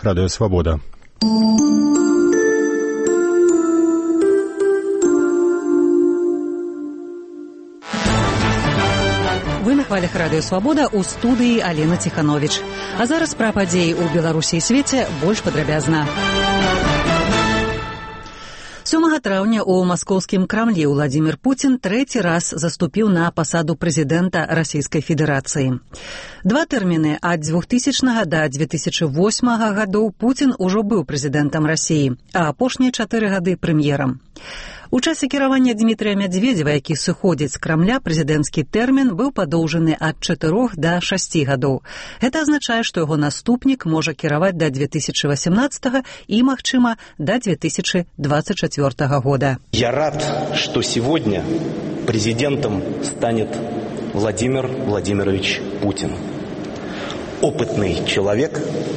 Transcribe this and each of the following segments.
Радио Свобода. Вы на хвалях Радио Свобода, у студыі Алена Тиханович. А зараз пра падзеі ў Беларусі і свеце больш падрабязна. 7 траўня ў маскоўскім Крамлі Владзімір Пуцін трэці раз заступіў на пасаду прэзідэнта Расійскай Федэрацыі. 2 тэрміны ад 2000 да 2008 гадоў Пуцін ужо быў прэзідэнтам Расіі, а апошнія 4 гады прэм'ерам. У часе кіравання Дмітрия Медведева, які сыходзіць з Крамля, прэзідэнцкі тэрмін быў падоўжаны ад 4 да 6 гадоў. Гэта азначае, што яго наступнік можа кіраваць да 2018 і, магчыма, да 2024 года. Я рад, что сегодня президентом станет Владимир Владимирович Путин. Опытный человек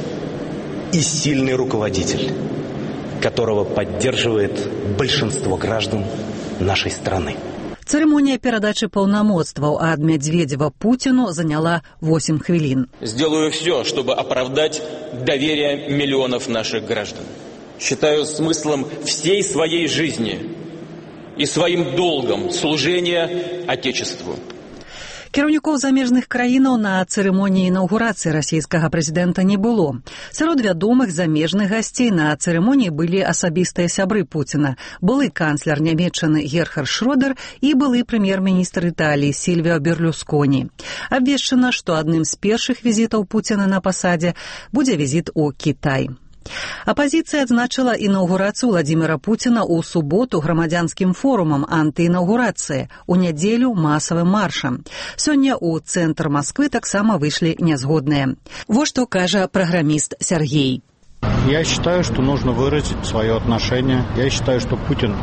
и сильный руководитель, которого поддерживает большинство граждан нашей страны. Церемонія перадачы паўнамоцтваў ад Медведева Путину заняла 8 хвілін. Сделаю все, чтобы оправдать доверие миллионов наших граждан. Считаю смыслом всей своей жизни и своим долгом служение Отечеству. Кіраўнікоў замежных краінаў на цырымоніі інаўгурацыі расійскага прэзідэнта не было. Сярод вядомых замежных гасцей на цырымоніі былі асабістыя сябры Пуціна, былы канцлер Нямецчыны Герхард Шрёдер і былы прэм'ер-міністр Італіі Сільвіо Берлюсконі. Абвешчана, што адным з першых візітаў Пуціна на пасадзе будзе візіт у Кітай. Апазіцыя адзначыла інаўгурацыю Владзіміра Пуціна ў суботу грамадзянскім форумам антыінаўгурацыі, у нядзелю масавым маршам. Сёння ў цэнтр Масквы таксама выйшлі нязгодныя. Вот што кажа праграміст Сергей. Я считаю, что нужно выразить свое отношение. Я считаю, что Путин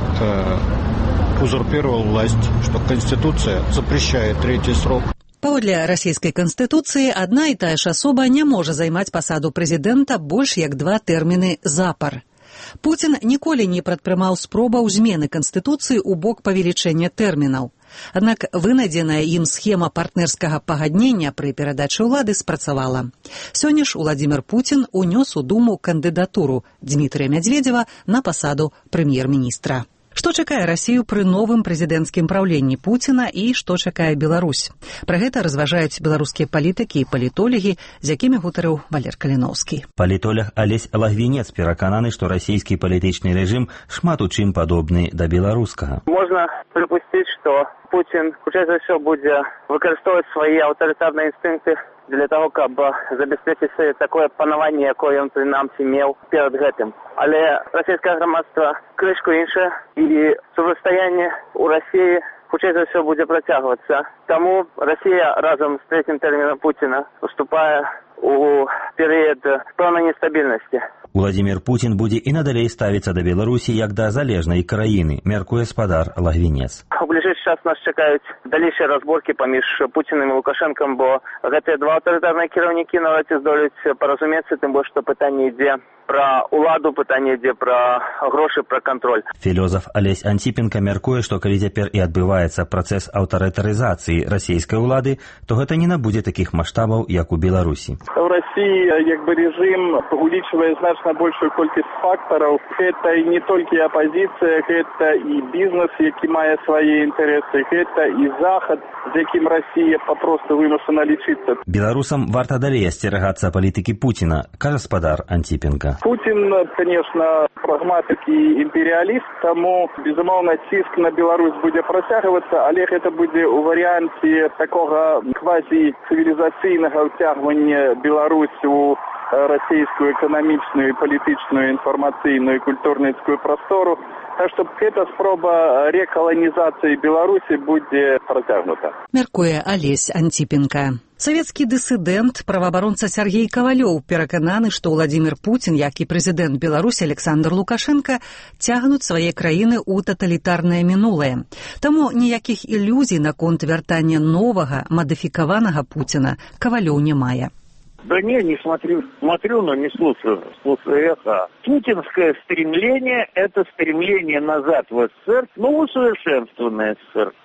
узурпировал власть, что Конституция запрещает третий срок. Паводле расійскай канстытуцыі адна і тая ж асоба не можа займаць пасаду прэзідэнта больш як 2 тэрміны запар. Пуцін ніколі не прадпрымаў спробаў змены канстытуцыі ў бок павелічэння тэрмінаў. Аднак вынайдзеная ім схема партнерскага пагаднення пры перадачы ўлады спрацавала. Сёння ж Владзімір Пуцін унёс у Думу кандыдатуру Дмітрия Медведева на пасаду прэм'ер-міністра. Што чакае Расію пры новым прэзідэнцкім праўленні Пуціна і што чакае Беларусь? Пра гэта разважаюць беларускія палітыкі і палітолагі, з якімі гутарыў Валер Каліноўскі. Палітолог Алесь Лагвінец перакананы, што расійскі палітычны рэжым шмат у чым падобны да беларускага. Можна припусціць, што Путін хутчэй за ўсё будзе выкарыстоўваць свае аўтарытарныя інстынкты для того, каб забяспечыць такое панаванне, якое ён прынамсі меў перад гэтым. Але расійскае грамадства крышку іншае, і супрацьстаянне ў Расіі хутчэй за ўсё будзе працягвацца. Таму Расія разам з трэцім тэрмінам Пуціна уступае у перыяд пэўнай нестабільнасці. Владзімір Пуцін будзе і надалей ставіцца да Беларусі як да залежнай краіны, мяркуе спадар Лагвінец. У бліжэйшы час нас чакаюць далейшыя разборкі паміж Пуцінам і Лукашэнкам, бо гэтыя 2 аўтарытарныя кіраўнікі нават ці здолеюць паразумецца, тым больш, што пытанне ідзе пра ўладу, пытанне ідзе пра грошы, пра кантроль. Філёзаф Алесь Анціпенка мяркуе, што калі цяпер і адбываецца працэс аўтарытарызацыі расійскай улады, то гэта не набудзе такіх маштабаў, як у Беларусі. У России режим увеличивает значно большую колькость факторов. Это не только и оппозиция, это и бизнес, який має свої інтереси, это і Захід, з яким Росія попросту вимушена лічитися. Беларусам варта далей асцерагацца палітыкі Пуціна, кажа спадар Анціпенка. Путін, конечно, прагматик і імперіаліст, тому, безумовно, тиск на Білорусь буде протягуватися, але це буде у варіанті такого квазі-цивілізаційного втягування Білорусі у российскую экономичную, политичную, информационную и культурную простору. Так что эта спроба реколонизации Беларуси будет протягнута. Мяркуе Алесь Анціпенка. Савецкі дысідэнт, праваабаронца Сергей Кавалёў перакананы, што Владзімір Пуцін, як і прэзідэнт Беларусі Александр Лукашенко, цягнуць свае краіны ў таталітарнае мінулае. Таму ніякіх ілюзій наконт вяртання новага, мадыфікаванага Пуціна Кавалёў не мае. Да не смотрю, но не слушаю эхо. Путинское стремление – это стремление назад в СССР, но усовершенствованное СССР.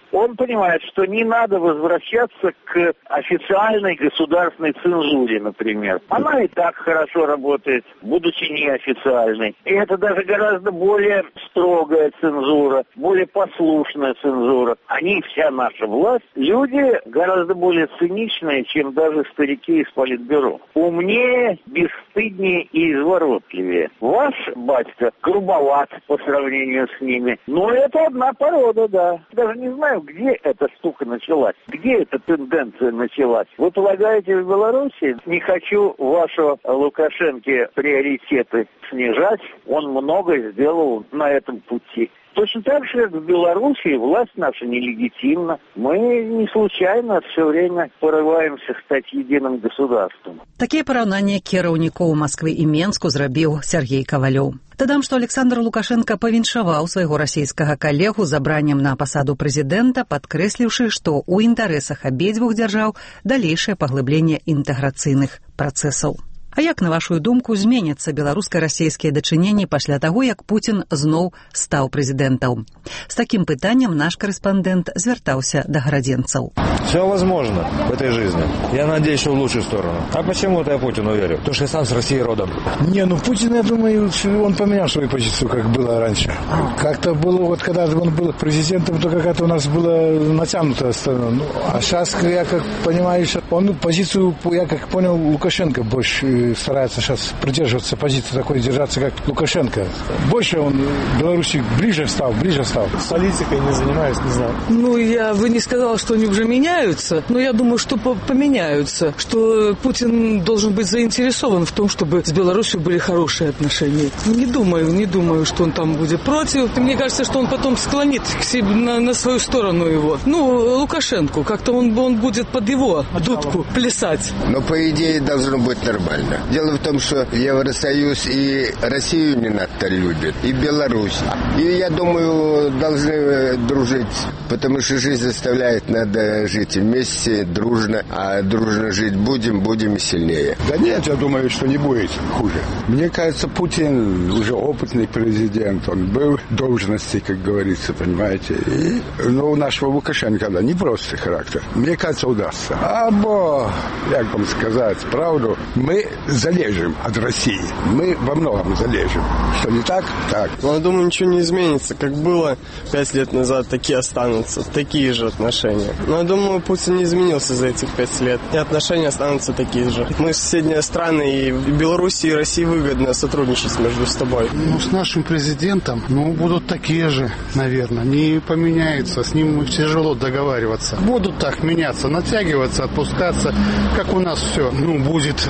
Он понимает, что не надо возвращаться к официальной государственной цензуре, например. Она и так хорошо работает, будучи неофициальной. И это даже гораздо более строгая цензура, более послушная цензура. Они, вся наша власть, люди гораздо более циничные, чем даже старики из Политбюро. Умнее, бесстыднее и изворотливее. Ваш батька грубоват по сравнению с ними. Но это одна порода, да. Даже не знаю, где эта штука началась, где эта тенденция началась. Вы полагаете, в Беларуси? Не хочу вашего Лукашенко приоритеты снижать. Он много сделал на этом пути. Точно так же, как в Беларуси, власть наша нелегитимна. Мы не случайно все время порываемся стать единым государством. Такие параўнанні кіраўнікоў Москвы і Менску зрабіў Сергей Ковалёў. Дадам, што Александр Лукашенко павіншаваў свайго расійскага калегу забраннем на пасаду прэзідэнта, падкрэсліўшы, што ў інтарэсах абедзвюх дзяржаў далейшае паглыбленне інтэграцыйных працэсаў. А як, на вашу думку, зменяцца беларуска-расійскія дачыненні пасля таго, як Путін зноў стаў прэзідэнтам? З такім пытаннем наш корэспондэнт звяртаўся да гарадзенцаў. Все возможно в этой жизни. Я надеюсь, что в лучшую сторону. А почему-то я Путину верю. Потому что я сам с России родом. Путин, я думаю, он поменял свою позицию, как было раньше. Как-то было, вот когда он был президентом, то какая-то у нас была натянутая сторона. А сейчас, я как понимаю, он позицию, я как понял, Лукашенко больше старается сейчас придерживаться позиции такой, держаться, как Лукашенко. Больше он в Беларуси ближе стал. С политикой не занимаюсь, не знаю. Вы не сказали, что они уже меняются, но я думаю, что поменяются, что Путин должен быть заинтересован в том, чтобы с Беларусью были хорошие отношения. Не думаю, что он там будет против. Мне кажется, что он потом склонит к себе на свою сторону его. Лукашенко, как-то он будет под его дудку плясать. Но по идее должно быть нормально. Дело в том, что Евросоюз и Россию не надо любит, и Беларусь. И я думаю, должны дружить, потому что жизнь заставляет, надо жить вместе, дружно. А дружно жить будем и сильнее. Да нет, я думаю, что не будет хуже. Мне кажется, Путин уже опытный президент. Он был в должности, как говорится, понимаете. Но у нашего Лукашенко, да, непростый характер. Мне кажется, удастся. Або, как вам сказать правду, мы залежим от России. Мы во многом залежим. Что не так? Так. Я думаю, ничего не изменится. Как было 5 лет назад, такие останутся. Такие же отношения. Но я думаю, Путин не изменился за этих 5 лет. И отношения останутся такие же. Мы соседние страны, и Беларуси и России выгодно сотрудничать между собой. С нашим президентом, будут такие же, наверное. Не поменяются. С ним тяжело договариваться. Будут так меняться, натягиваться, отпускаться. Как у нас все. Будет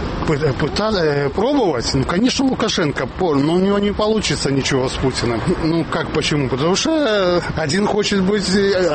пробовать. Конечно, Лукашенко, но у него не получится ничего с Путиным. Как, почему? Потому что один хочет быть,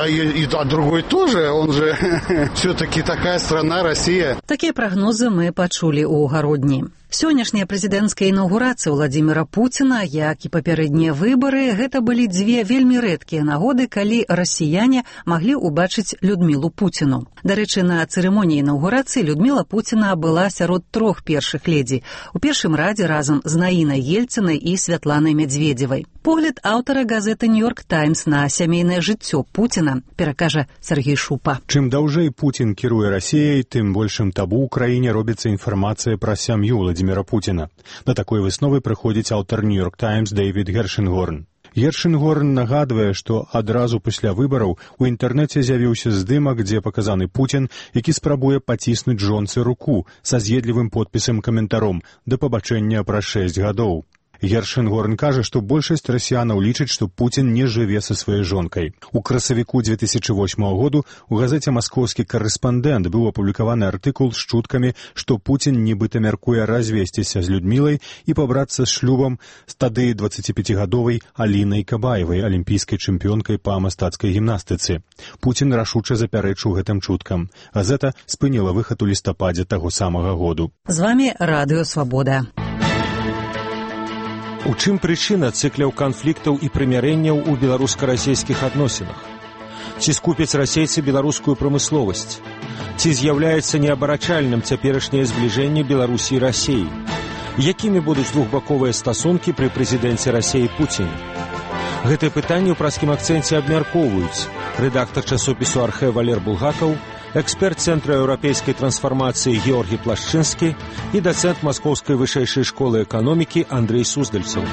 а другой тоже. Он же все-таки такая страна, Россия. Такие прогнозы мы пачулі ў гародні. Сённяшняя прэзідэнцкая інаўгурацыя Владзіміра Пуціна, як і папярэднія выбары, гэта былі дзве вельмі рэдкія нагоды, калі расіяне маглі ўбачыць Людмілу Пуціну. Дарэчы, на цырымоніі інаўгурацыі Людміла Пуціна была сярод 3 першых ледзі. У першым радзе разам з Наінай Ельцінай і Святланай Мядзведзевай. Погляд аўтара газеты «Нью-Йорк Таймс» на сямейнае жыццё Пуціна перакажа Сергей Шупа. Чым даўжэй Путін кіруе Расіяй, тым большым табу ў краіне робіцца інфармацыя пра сям'ю Владзіміра Путіна. На такой высновы прыходзіць аўтар «Нью-Йорк Таймс» Дэвід Гершенгорн. Гершенгорн нагадвае, што адразу пасля выбараў у інтэрнэце з'явіўся здымак, дзе паказаны Путін, які спрабуе паціснуць жонцы руку са з'едлівым подпісам-каментаром «Да пабачэння праз 6 гадоў». Гершенгорн кажа, што большасць расіянаў лічыць, што Путін не жыве са сваёй жонкай. У красавіку 2008 году у газеце «Маскоўскі карэспандэнт» быў апублікаваны артыкул з чуткамі, што Путін нібыта мяркуе развесціся з Людмілай і пабрацца з шлюбам з тады 25-гадовай Алінай Кабаевай, алімпійскай чэмпіёнкай па мастацкай гімнастыцы. Путін рашуча запярэчыў гэтым чуткам. Газета спыніла выхад у лістападзе таго самага году. З вами Радыё Свабода. У чым прычына цыкляў канфліктаў і прымірэнняў у беларуска-расійскіх адносінах? Ці скупяць расейцы беларускую прамысловасць? Ці з'яўляецца неабарачальным цяперашняе збліжэнне Беларусі і Расіі? Якімі будуць двухбаковыя стасункі пры прэзідэнце Расіі Пуціне? Гэтыя пытанні ў праскім акцэнце абмяркоўваюць рэдактар часопісу «Архэ» Валер Булгакаў, эксперт Цэнтра еўрапейскай трансфармацыі Георгій Плашчынскі і дацэнт Маскоўскай вышэйшай школы эканомікі Андрэй Суздальцаў.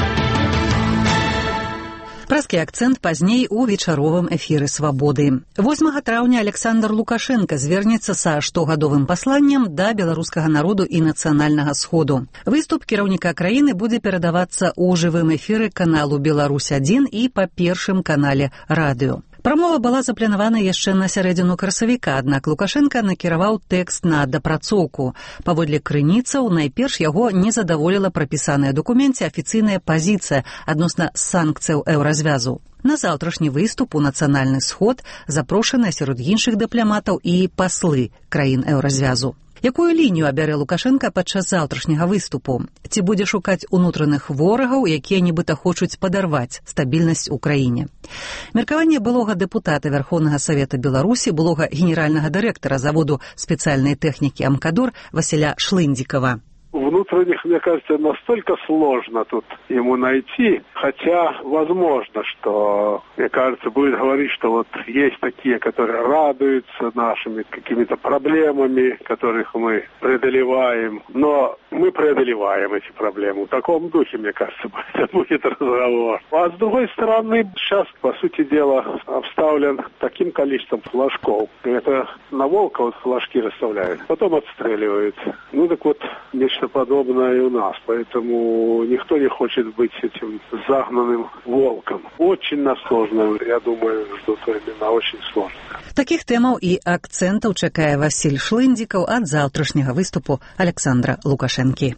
Празкі акцэнт пазней у вечаровым эфіры «Свабоды». 8 траўня Александр Лукашенко звернецца са штогадовым пасланнем да беларускага народу і нацыянальнага сходу. Выступ кіраўніка краіны будзе перадавацца ў жывым эфіры каналу «Беларусь-1» і па першым канале радыё. Прамова была запланавана яшчэ на сярэдзіну красавіка, аднак Лукашенко накіраваў тэкст на дапрацоўку. Паводле крыніцаў, найперш яго не задаволіла прапісаная ў дакуменце афіцыйная пазіцыя адносна санкцыяў еўразвязу. На заўтрашні выступ у нацыянальны сход запрошаны сярод іншых дыпламатаў і паслы краін еўразвязу. Якую лінію абярэ Лукашенко падчас заўтрашняга выступу? Ці будзе шукаць унутраных ворагаў, якія нібыта хочуць падарваць стабільнасць у краіне? Меркаванне былога дэпутата Верховнага Савета Беларусі, былога генеральнага дырэктара заводу спецыяльнай тэхнікі «Амкадор» Васіля Шлындзікава. Внутренних, мне кажется, настолько сложно тут ему найти, хотя возможно, что, мне кажется, будет говорить, что вот есть такие, которые радуются нашими какими-то проблемами, которых мы преодолеваем, но мы преодолеваем эти проблемы. В таком духе, мне кажется, будет разговор. А с другой стороны, сейчас, по сути дела, обставлен таким количеством флажков. Это на волка вот флажки расставляют, потом отстреливают. Ну так вот, нечто подобное и у нас, поэтому никто не хочет быть этим загнанным волком. Очень сложно, я думаю, что это именно очень сложно. Такіх тэмаў і акцэнтаў чакае Васіль Шлындзікаў ад заўтрашняга выступу Александра Лукашэнкі.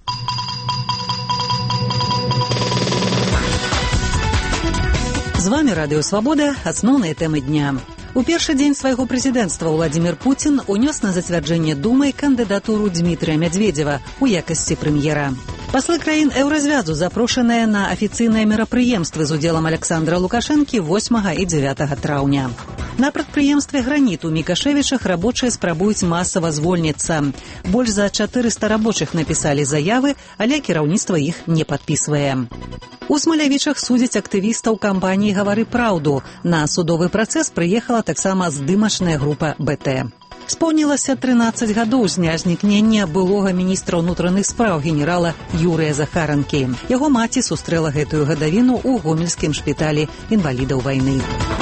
З вамі Радыё Свабода, асноўныя тэмы дня. У першы дзень свайго прэзідэнцтва Владзімір Пуцін унёс на зацвярджэнне Думай кандыдатуру Дмітрыя Мядзведзева ў якасці прэм'ера. Паслы краін еўразвязу запрошаныя на афіцыйныя мерапрыемствы з удзелам Александра Лукашэнкі 8 і 9 траўня. На прадпрыемстве «Граніт» у Мікашэвічах рабочыя спрабуюць масава звольніцца. Больш за 400 рабочых напісалі заявы, але кіраўніцтва іх не падпісвае. У Смалявічах судзяць актывістаў кампаніі «Гавары праўду». На судовы працэс прыехала таксама здымачная група БТ. Споўнілася 13 гадоў з дня знікнення былога міністра ўнутраных спраў генерала Юрыя Захаранкі. Яго маці сустрэла гэтую гадавіну ў гомельскім шпіталі інвалідаў вайны.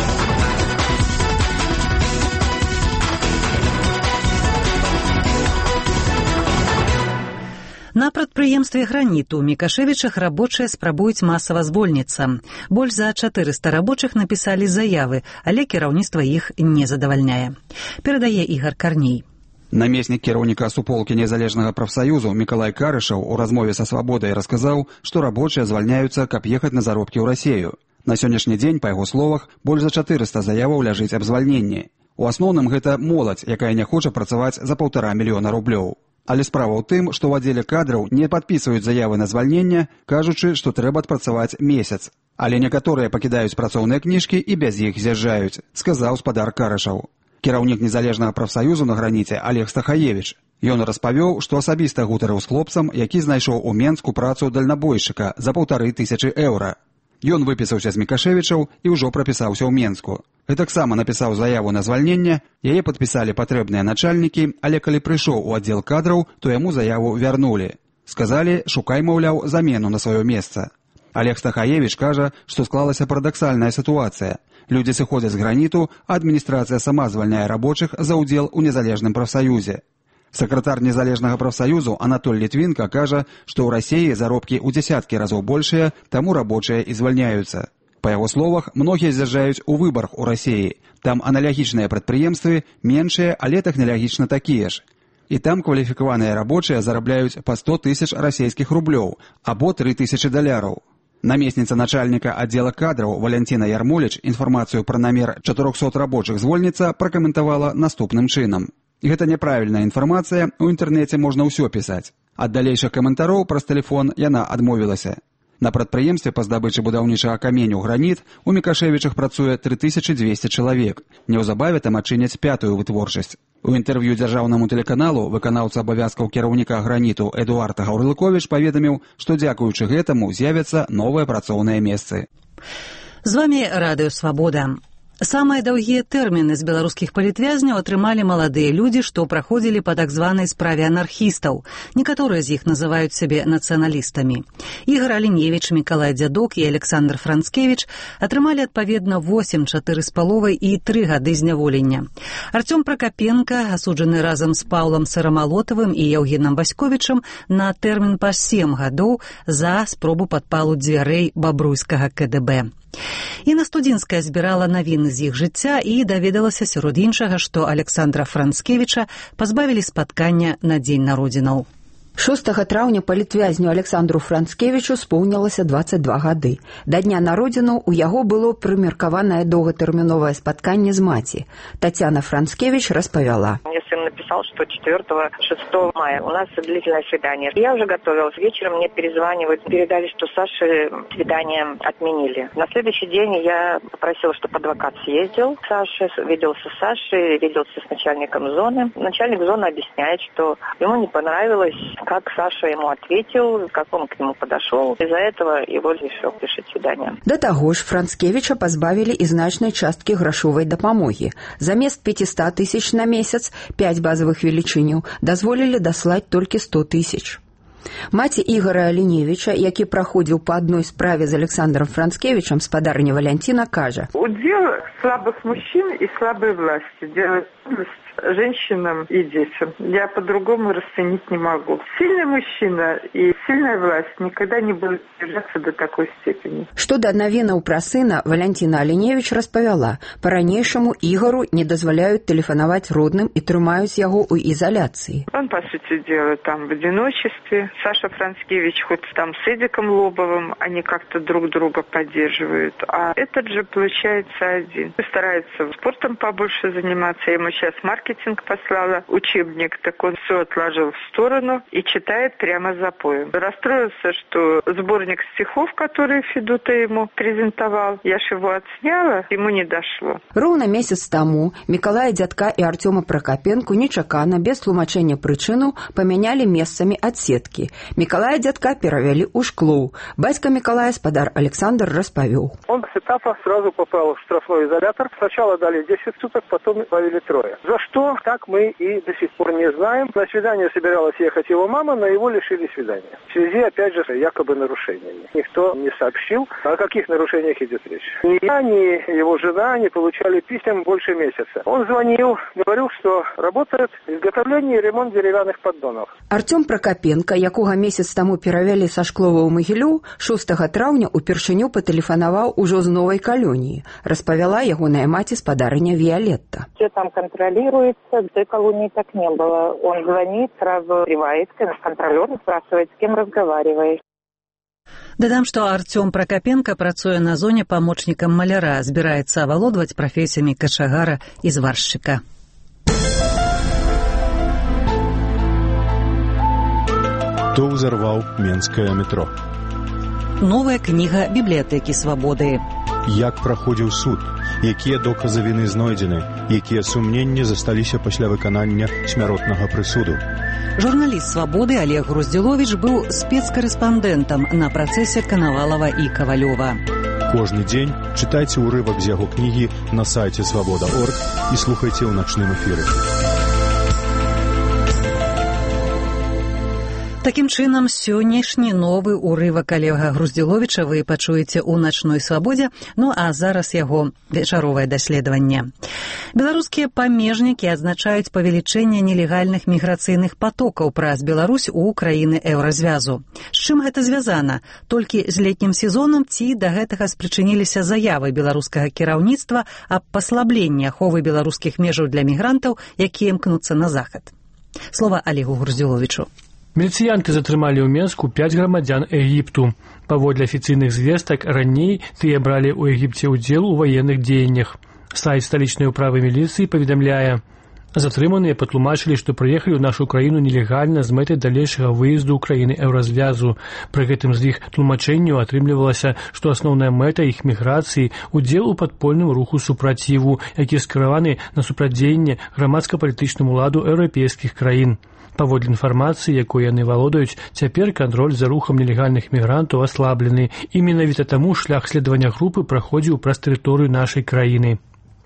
На прадпрыемстве «Граніт» у Мікашэвічах рабочыя спрабуюць масава звольніцца. Больш за 400 рабочых напісалі заявы, але кіраўніцтва іх не задавальняе. Перадае Ігар Карней. Намеснік кіраўніка суполкі незалежнага прафсаюзу Мікалай Карышаў у размове са «Свабодай» расказаў, што рабочыя звальняюцца, каб ехаць на заробкі ў Расію. На сённяшні дзень, па яго словах, больш за 400 заяваў ляжыць аб звальненні. У асноўным гэта моладзь, якая не хоча працаваць за 1,5 мільёна рублёў. Але справа ў тым, што ў аддзеле кадраў не падпісваюць заявы на звальненне, кажучы, што трэба адпрацаваць месяц. Але некаторыя пакідаюць працоўныя кніжкі і без іх з'язджаюць, сказаў спадар Карышаў. Кіраўнік незалежнага прафсаюзу на «Граніце» Олег Стахаевіч. Ён распавёў, што асабіста гутарыў з хлопцам, які знайшоў у Менску працу дальнабойшчыка за 1500 еўра. Ён выпісаўся з Мікашэвічаў і ўжо прапісаўся ў Менску. І таксама напісаў заяву на звальненне, яе падпісалі патрэбныя начальнікі, але калі прыйшоў у аддзел кадраў, то яму заяву вярнулі. Сказалі, шукай, маўляў, замену на сваё месца. Олег Стахаевіч кажа, што склалася парадаксальная сітуацыя. Людзі сыходзяць з «Граніту», а адміністрацыя сама звальняе рабочых за ўдзел у незалежным прафсаюзе. Сакратар незалежнага прафсаюзу Анатоль Літвінка кажа, што ў Расіі заробкі ў дзясяткі разоў большыя, таму рабочыя і звальняюцца. Па яго словах, многія з'язджаюць у Выбарг у Расіі. Там аналагічныя прадпрыемствы, меншыя, але тэхналагічна такія ж. І там кваліфікаваныя рабочыя зарабляюць па 100 000 расійскіх рублёў або 3000 даляраў. Намесніца начальніка аддзела кадраў Валянціна Ярмоліч інфармацыю пра намер 400 рабочых звольніцца пракаментавала наступным чынам. Гэта няправільная інфармацыя, у інтэрнэце можна ўсё пісаць. Ад далейшых каментароў праз тэлефон яна адмовілася. На прадпрыемстве па здабычы будаўнічага каменю «Граніт» у Мікашэвічах працуе 3200 чалавек. Неўзабаве там адчыняць 5-ю вытворчасць. У інтэрв'ю дзяржаўнаму тэлеканалу выканаўца абавязкаў кіраўніка «Граніту» Эдуард Гаўрылыковіч паведаміў, што дзякуючы гэтаму з'явяцца новыя працоўныя месцы. З вамі Радыё Свабода. Самыя даўгія тэрміны з беларускіх палітвязняў атрымалі маладыя людзі, што праходзілі па так званай справе анархістаў. Некаторыя з іх называюць сябе нацыяналістамі. Ігор Аліневіч, Мікалай Дзядок і Александр Францкевіч атрымалі адпаведна 8, 4,5 і 3 гады зняволення. Артём Пракапенка, асуджаны разам з Паўлам Сарамалотавым і Яўгенам Васьковічам на тэрмін па 7 гадоў за спробу падпалу дзвярэй бабруйскага КДБ. Інна Студзінская збірала навіны з іх жыцця і даведалася сярод іншага, што Александра Францкевіча пазбавілі спаткання на дзень народзінаў. 6 траўня палітвязню Александру Францкевічу споўнілася 22 гады. Да дня народзінаў у яго было прымеркаванае доўгатэрміновае спатканне з маці. Татьяна Францкевич распавяла. Мне сын написал, что 4-6 мая у нас длительное свидание. Я уже готовилась. Вечером мне перезванивают, передали, что Саше свидание отменили. На следующий день я попросила, чтобы адвокат съездил к Саше, виделся с Сашей, виделся с начальником зоны. Начальник зоны объясняет, что ему не понравилось, как Саша ему ответил, как он к нему подошел. Из-за этого его решил решить свидание. Да таго ж Францкевіча пазбавілі і значнай часткі грашовай дапамогі. Замест 500 тысяч на месяц, 5 базовых велічыняў, дазволілі даслаць толькі 100 тысяч. Маці Ігора Аліневіча, які праходзіў па адной справе з Александром Францкевичем, спадарня Валянціна, кажа: «Удел слабых мужчин и слабой власти делать женщинам и детям. Я по-другому расценить не могу. Сильный мужчина и сильная власть никогда не будут держаться до такой степени». Што да навінаў пра сына, Валянціна Аліневіч распавяла: па-ранейшаму Ігору не дазваляюць тэлефанаваць родным і трымаюць яго ў изоляции. Он, по сути дела, там в одиночестве. Саша Францкевич хоть там с Эдиком Лобовым, они как-то друг друга поддерживают. А этот же, получается, один. Старается спортом побольше заниматься. Я ему сейчас маркетинг послала, учебник, так он все отложил в сторону и читает прямо за поем. Расстроился, что сборник стихов, который Федута ему презентовал, я ж его отсняла, ему не дошло. Роўна месяц таму Мікалая Дзядка і Артёма Пракапенку нечакана, без тлумачэння прычынаў, памянялі месцамі адсеткі. Мікалая Дзядка перавялі ў Шклоў. Бацька Мікалая, спадар Александр, распавёў. Он с этапа сразу попал в штрафной изолятор. Сначала дали 10 суток, потом повели 3. За что, так мы и до сих пор не знаем. На свидание собиралась ехать его мама, но его лишили свидания. В связи, опять же, якобы нарушениями. Никто не сообщил, о каких нарушениях идет речь. Ни я, ни его жена не получали писем больше месяца. Он звонил, говорил, что работает изготовление и ремонт деревянных поддонов. Артём Пракапенка, якога месяц таму перавялі са Шклова ў Магілёў, 6 траўня упершыню патэлефанаваў ужо з новай калоніі, распавяла ягоная маці, спадарыня Виолетта. Все там контролируется, в той колонии так не было. Он звонит, сразу привается, контролер спрашивает, с кем разговариваешь. Дадам, што Артём Пракапенка працуе на зоне памочнікам маляра, збіраецца авалодваць прафесіямі качагара і зваршчыка. Хто ўзарваў менскае метро? Новая кніга бібліятэкі свабоды. Як праходзіў суд? Якія доказы віны знойдзены? Якія сумненні засталіся пасля выканання смяротнага прысуду? Журналіст свабоды Олег Груздзіловіч быў спецкарэспандэнтам на працэсе Канавалава і Кавалёва. Кожны дзень чытайце ўрывак з яго кнігі на сайце свабода.орг і слухайце ў начным эфіры. Такім чынам, сённяшні новы ўрывак Олега Груздзіловіча вы пачуеце ў начной свабодзе, ну а зараз яго вечаровае даследаванне. Беларускія памежнікі адзначаюць павелічэнне нелегальных міграцыйных патокаў праз Беларусь у краіны еўразвязу. З чым гэта звязана? Толькі з летнім сезонам ці да гэтага спрычыніліся заявы беларускага кіраўніцтва аб паслабленні аховы беларускіх межаў для мігрантаў, якія імкнуцца на захад? Слова Олегу Груздзіловічу. Міліцыянты затрымалі ў Менску 5 грамадзян Егіпту. Паводле афіцыйных звестак, раней тыя бралі ў Егіпце ўдзел у ваенных дзеяннях. Сайт сталічнай управы міліцыі паведамляе: затрыманыя патлумачылі, што прыехалі ў нашу краіну нелегальна з мэтай далейшага выезду ў краіны еўразвязу. Пры гэтым з іх тлумачэнняў атрымлівалася, што асноўная мэта іх міграцыі – удзел у падпольным руху супраціву, які скіраваны на супрацьдзеянне грамадска-палітычнаму ладу еўрапейскіх краін. Паводле інфармацыі, якой яны валодаюць, цяпер кантроль за рухам нелегальных мігрантаў аслаблены, і менавіта таму шлях следавання групы праходзіў праз тэрыторыю нашай краіны.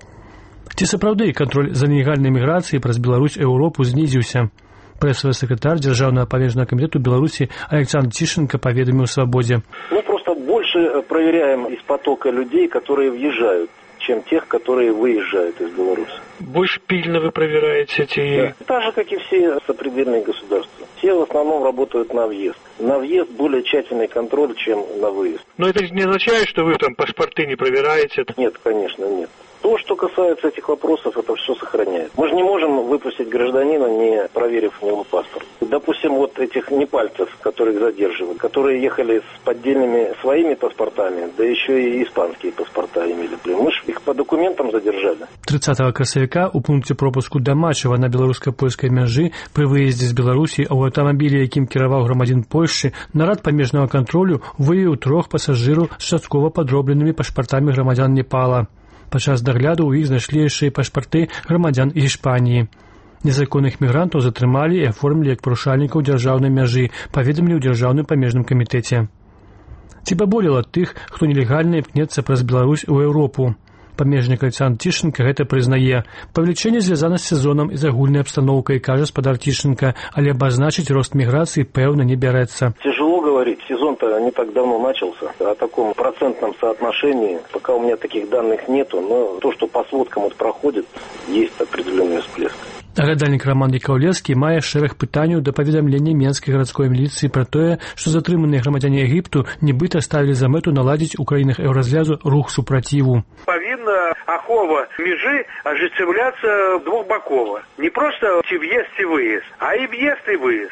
Ці сапраўды кантроль за нелегальнай міграцыяй праз Беларусь Еўропу знізіўся? Прэсавы сакратар Дзяржаўнага памежнага камітэту Беларусі Александр Тишенко паведаміў «Свободе». Мы просто больше проверяем из потока людей, которые въезжают, чем тех, которые выезжают из Беларуси. Больше пильно вы проверяете эти... Да. Так же, как и все сопредельные государства. Все в основном работают на въезд. На въезд более тщательный контроль, чем на выезд. Но это не означает, что вы там паспорты не проверяете? Нет, конечно, нет. То, что касается этих вопросов, это все сохраняет. Мы же не можем выпустить гражданина, не проверив у него паспорт. Допустим, вот этих непальцев, которых задерживают, которые ехали с поддельными своими паспортами, да еще и испанские паспорта имели. Мы же их по документам задержали. 30 красавіка у пункце пропуску Дамачева на беларуска-польскай мяжы пры выездзе з Беларусі ў аўтамабілі, якім кіраваў грамадзін Польшчы, нарад памежнага кантролю выявіў 3 пасажыраў з часткова падробленымі пашпартамі грамадзян Непала. Падчас дагляду ў іх знайшлі яшчэ і пашпарты грамадзян Гішпаніі. Незаконных мігрантаў затрымалі і аформілі як парушальнікаў дзяржаўнай мяжы, паведамілі ў Дзяржаўным памежным камітэце. Ці паболела тых, хто нелегальна імкнецца праз Беларусь у Еўропу? Памежнік Александр Тишенко гэта прызнае. Павелічэнне звязана з сезонам і з агульнай абстаноўкай, кажа спадар Тишенко, але абазначыць рост міграцыі пэўна не бярэцца. Тяжело говорить, сезон-то не так давно начался. О таком процентном соотношении, пока у меня таких данных нету, но то, что по сводкам вот проходит, есть определенный всплеск. Аглядальнік Роман Якаўлевскі мае шэраг пытанняў да паведамлення Менскай гарадской міліцыі пра тое, што затрыманыя грамадзяне Егіпту нібыта ставілі за мэту наладзіць у краінах еўразгляду рух супраціву. Павінна ахова мяжы ажыццяўляцца двухбакова. Не проста ці в'езд, ці выезд, а і в'езд, і выезд.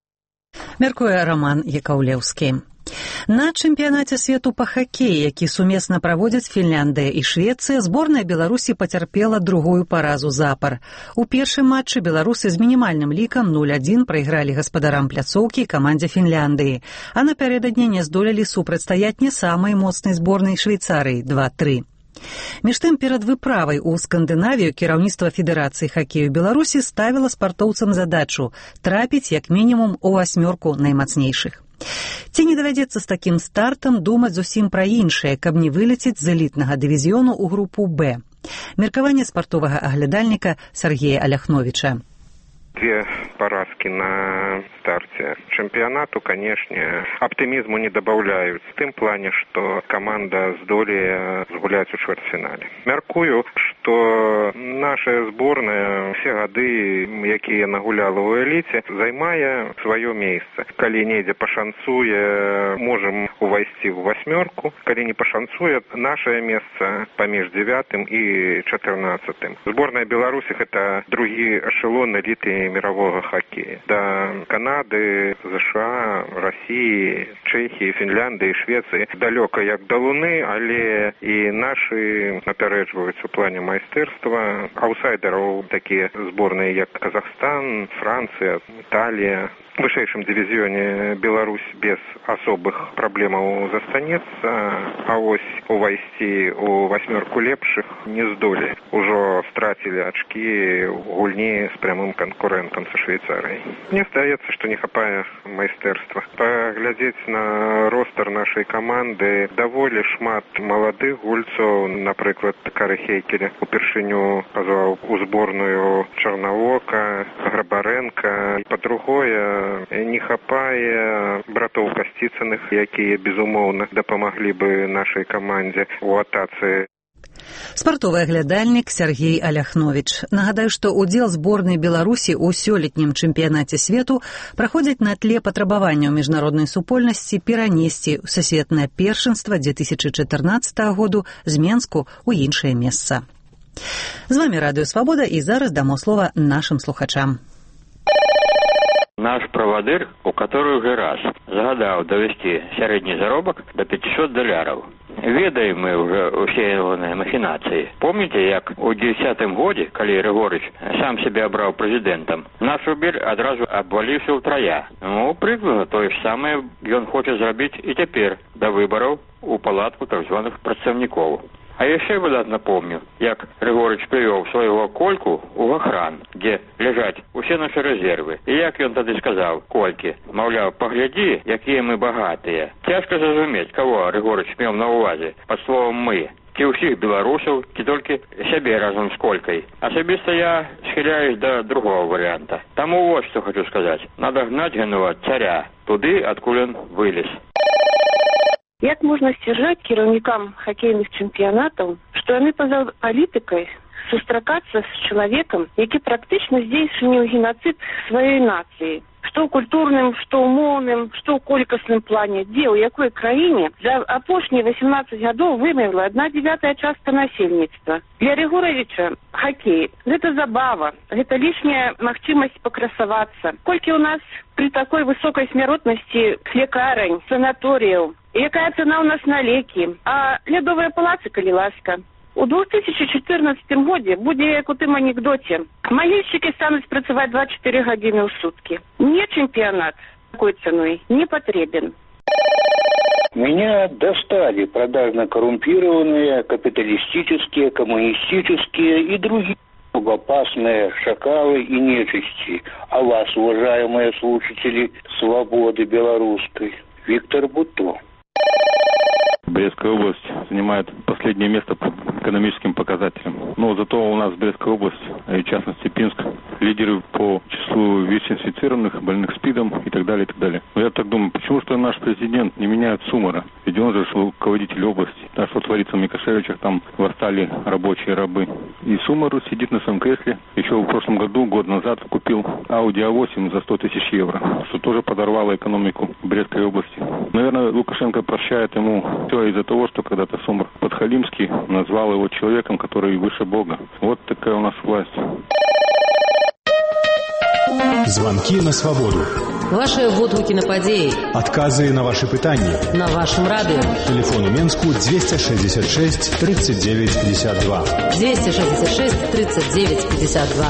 Мяркуе Роман Якаўлевскі. На чэмпіянаце свету па хакеі, які сумесна праводзяць Фінляндыя і Швецыя, зборная Беларусі пацярпела другую паразу запар. У першым матчы беларусы з мінімальным лікам 0-1 прайгралі гаспадарам пляцоўкі камандзе Фінляндыі, а напярэдадні не здолелі супрацьстаяць не самай моцнай зборнай Швейцарыі 2-3. Між тым, перад выправай у Скандынавію кіраўніцтва Федэрацыі хакею Беларусі ставіла спартоўцам задачу трапіць як мінімум у 8 наймацнейшых. Ці не давядзецца з такім стартам думаць зусім пра іншае, каб не вылецець з элітнага дывізіёну ў групу «Б». Меркаванне спартовага аглядальніка Сергея Аляхновича. 2 поразки на старте чемпионату, конечно, оптимизму не добавляют. В том плане, что команда здолее сгуляць у чвэрцьфінале. Мяркую, что наша сборная все годы, якія нагуляла ў эліце, займае свое место. Калі недзе пашанцуе, можем увайсці в 8. Калі не пашанцуе, наше место паміж 9 и 14. Сборная Беларуси — это другі эшелон эліты мирового хоккея. До Канады, США, России, Чехии, Финляндии, Швеции далеко як до Луны, але и наши напереджваюць у плане майстэрства. Аутсайдеров такие сборные, як Казахстан, Франция, Италия. В вышэйшым дивизионе Беларусь без особых проблем застанется, а ось увайсці у 8 лепших не здолі. Ужо стратили очки в гульні с прямым конкурентом со Швейцарией. Мне остается, что не хапае майстэрства. Поглядеть на ростер нашей команды, даволі шмат молодых гульцов, например, Кары Хейкеля упершыню позвал у сборную Черновока, Грабаренко. По-другое, не хапае братоў Касціцыных, якія, безумоўна, дапамаглі бы нашай камандзе ў атацы. Спартовы аглядальнік Сергей Аляхнович. Нагадаю, што удзел зборнай Беларусі ў сёлетнім чэмпіянаце свету праходзіць на тле патрабаванняў міжнароднай супольнасці перанесці сусветнае першынства 2014 году з Менску ў іншае месца. З вамі Радыё Свабода, і зараз дамо слова нашым слухачам. Наш правадыр, у который уже раз загадаў давесці сярэдні заробак до $500. Ведаем мы уже усе ягоныя махінацыі. Помните, як у 10-м годзе, калі Рыгорыч сам себе абраў прэзідэнтам, наш рубель адразу абваліўся ўтрая. Ну, прыкладна тое ж самае ён хоча зрабіць і цяпер да выбараў у палатку так званых прадстаўнікоў. А яшчэ выдатна помню, як Рыгорыч прывёў свайго Кольку ў Вахран, дзе ляжаць усе нашы рэзервы. І як ён тады сказаў Колькі, маўляў, паглядзі, якія мы багатыя. Цяжка зразумець, каго Рыгорыч меў на ўвазе пад словам «мы». ці ўсіх беларусаў, ці толькі сябе разам з колькай. Асабіста я схіляюсь да другого варыянта. Таму вот што хочу сказаць. Надо гнаць генова царя туды, адкуль ён вылез. Як можна сцвярджаць кіраўнікам хакейных чэмпіянатаў, што яны па-за палітыкай сустракацца з чалавекам, які практычна здзейсніў геноцид сваёй нацыі, што ў культурным, што ў моўным, што ў колькасным плане, дзе, ў якой краіне за апошнія 18 гадоў вымерла 1/9 частка насельніцтва. Для Рыгоровича хакей – гэта забава, гэта лішняя магчымасць пакрасавацца. Колькі ў нас при такой высокай смяротнасці лекарань, санаторыяў, якая цана ў нас на лекі, а лядовыя палацы, калі ласка. У 2014 годзе будзе як у тым анекдоце. Малельшчыкі стануць працаваць 24 гадзіны ў суткі. Мне чэмпіянат такой ценой не потребен. Меня достали продажно коррумпированные, капиталистические, коммунистические и другие опасные шакалы и нечисти. А вас, уважаемые слушатели свободы белорусской, Виктор Бутто. Брестская область занимает последнее место по экономическим показателям. Но зато у нас Брестская область, и в частности Пинск, лидеры по числу ВИЧ-инфицированных, больных СПИДом и так далее, и так далее. Но я так думаю, почему что наш президент не меняет Сумара? Ведь он же руководитель области. А что творится в Микошевичах, там восстали рабочие рабы. И Сумар сидит на своем кресле. Еще в прошлом году, год назад, купил Audi A8 за 100 тысяч евро, что тоже подорвало экономику Брестской области. Наверное, Лукашенко прощает ему все из-за того, что когда-то Сумар Подхалимский назвал его человеком, который выше Бога. Вот такая у нас власть. Звонки на свободу. Ваши водгукі на падзеі. Адказы на ваши пытанні. На вашем радио. Телефон у Менску 266 39 52. 266 39 52.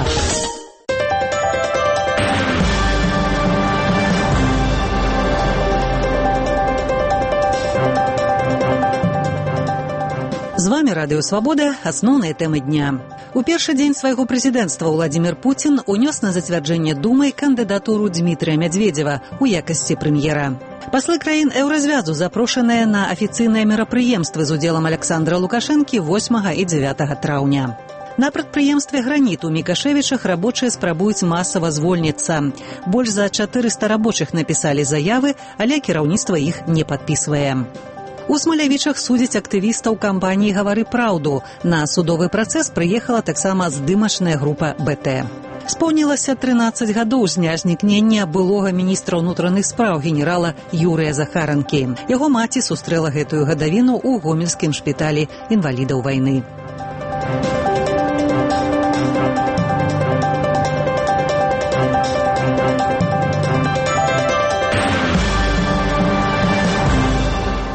З вами Радыё Свабода, асноўныя тэмы дня. У першы дзень свайго прэзідэнцтва Владзімір Пуцін унёс на зацвярджэнне Думай кандыдатуру Дмітрыя Мядзведзева ў якасці прэм'ера. Паслы краін Еўразвязу запрошаныя на афіцыйныя мерапрыемствы з удзелам Аляксандра Лукашэнкі 8 і 9 траўня. На прадпрыемстве «Граніт» у Мікашевічах рабочыя спрабуюць масава звольніцца. Больш за 400 рабочых напісалі заявы, але кіраўніцтва іх не падпісвае. У Смалявічах судзяць актывістаў кампаніі «Гавары праўду». На судовы працэс прыехала таксама здымачная група БТ. Споўнілася 13 гадоў з дня знікнення былога міністра ўнутраных спраў генерала Юрыя Захаранкі. Яго маці сустрэла гэтую гадавіну ў гомельскім шпіталі інвалідаў вайны.